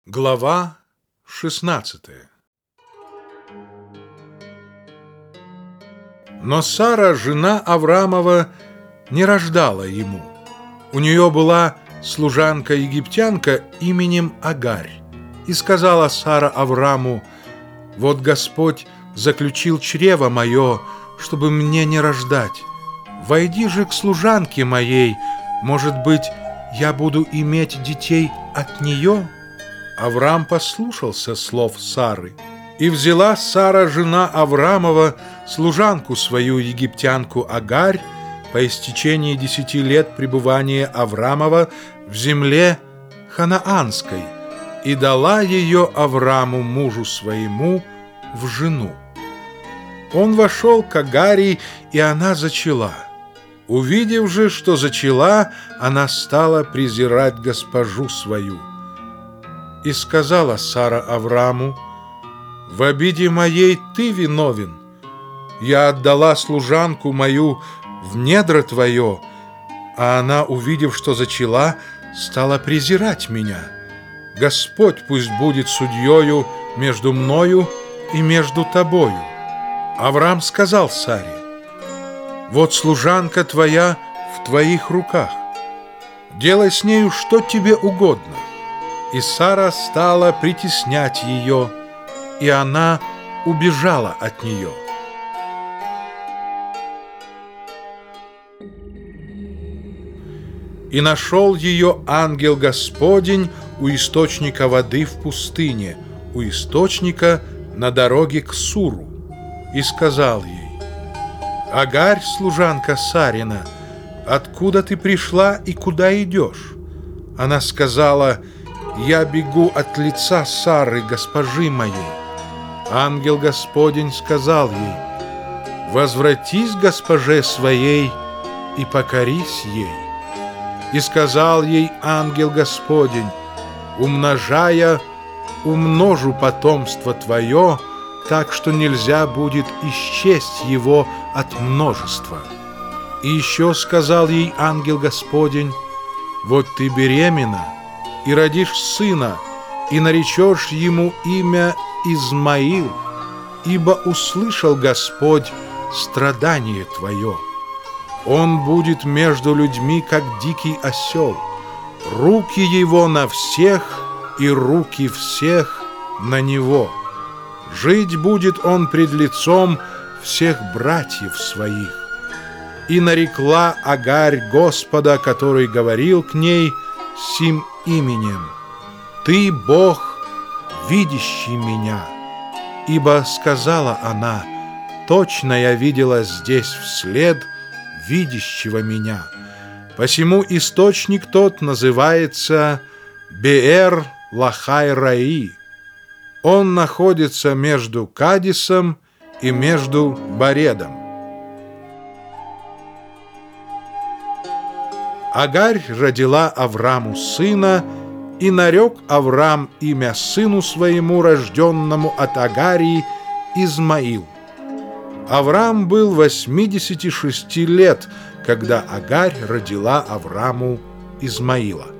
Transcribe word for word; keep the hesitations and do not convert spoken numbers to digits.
Глава шестнадцатая. Но Сара, жена Авраамова, не рождала ему. У нее была служанка-египтянка именем Агарь. И сказала Сара Аврааму: «Вот Господь заключил чрево мое, чтобы мне не рождать. Войди же к служанке моей, может быть, я буду иметь детей от нее». Авраам послушался слов Сары. И взяла Сара, жена Авраамова, служанку свою, египтянку Агарь, по истечении десяти лет пребывания Авраамова в земле ханаанской, и дала ее Аврааму, мужу своему, в жену. Он вошел к Агари, и она зачала. Увидев же, что зачала, она стала презирать госпожу свою. И сказала Сара Аврааму: «В обиде моей ты виновен. Я отдала служанку мою в недра твое, а она, увидев, что зачала, стала презирать меня. Господь пусть будет судьею между мною и между тобою». Авраам сказал Саре: «Вот служанка твоя в твоих руках. Делай с нею что тебе угодно». И Сара стала притеснять ее, и она убежала от нее. И нашел ее ангел Господень у источника воды в пустыне, у источника на дороге к Суру, и сказал ей: «Агарь, служанка Сарина, откуда ты пришла и куда идешь?» Она сказала: «Я бегу от лица Сары, госпожи моей». Ангел Господень сказал ей: «Возвратись к госпоже своей и покорись ей». И сказал ей ангел Господень: «Умножая, умножу потомство твое, так что нельзя будет исчесть его от множества». И еще сказал ей ангел Господень: «Вот ты беременна и родишь сына, и наречешь ему имя Измаил, ибо услышал Господь страдание твое. Он будет между людьми, как дикий осел, руки его на всех, и руки всех на него. Жить будет он пред лицом всех братьев своих». И нарекла Агарь Господа, который говорил к ней, сим именем: «Ты, Бог, видящий меня». Ибо сказала она: «Точно я видела здесь вслед видящего меня». Посему источник тот называется Беэр Лахай Раи. Он находится между Кадисом и между Баредом. Агарь родила Аврааму сына, и нарек Авраам имя сыну своему, рожденному от Агарии, Измаил. Авраам был восьмидесяти шести лет, когда Агарь родила Аврааму Измаила.